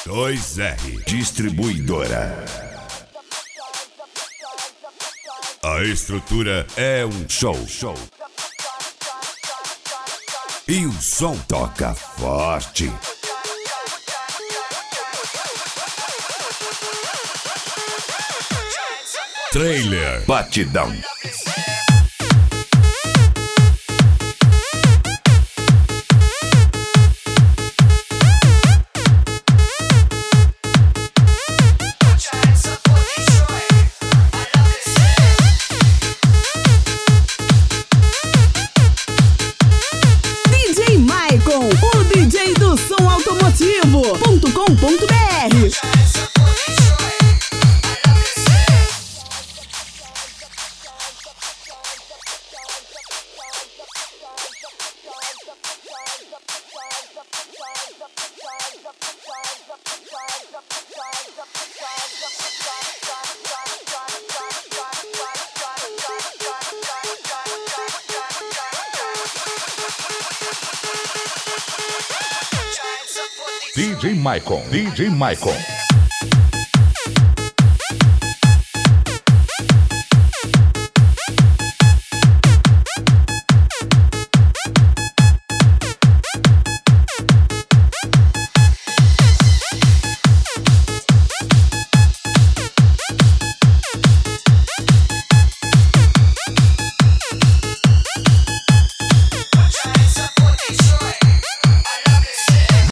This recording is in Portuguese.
2R Distribuidora. A estrutura é um show. E o som toca forte. Trailer Batidão. DJ Maicon, o DJ do som automotivo.com.br. DJ Maicon.